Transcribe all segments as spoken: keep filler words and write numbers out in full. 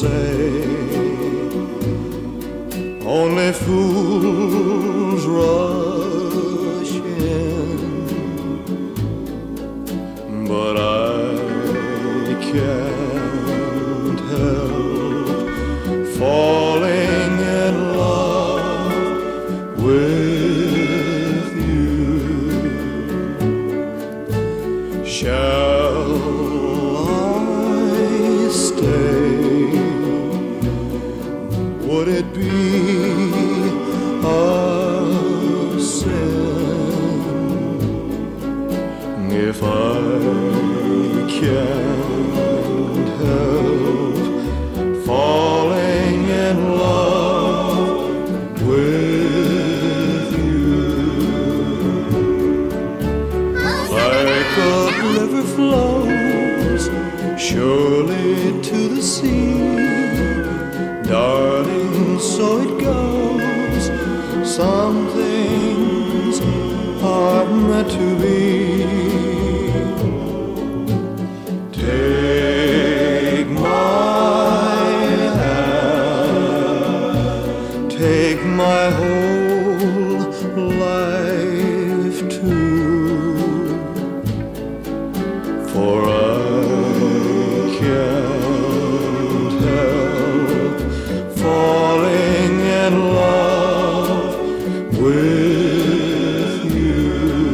say only fools rush in, but I can't help falling in love with you. Shall I stay? Would it be a sin if I can't help falling in love with you? Like a river flows surely to the sea, darling, so it goes. Some things are meant to be. Take my hand, take my whole life too, for I can't help falling in love with you.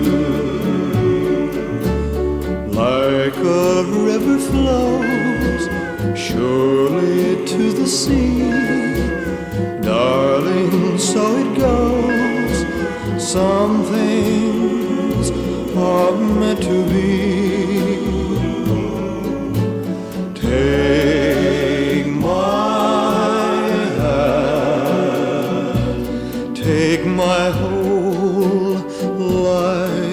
Like a river flows surely to the sea, darling, so it goes. Some things are meant to be. Take my hand, take my whole life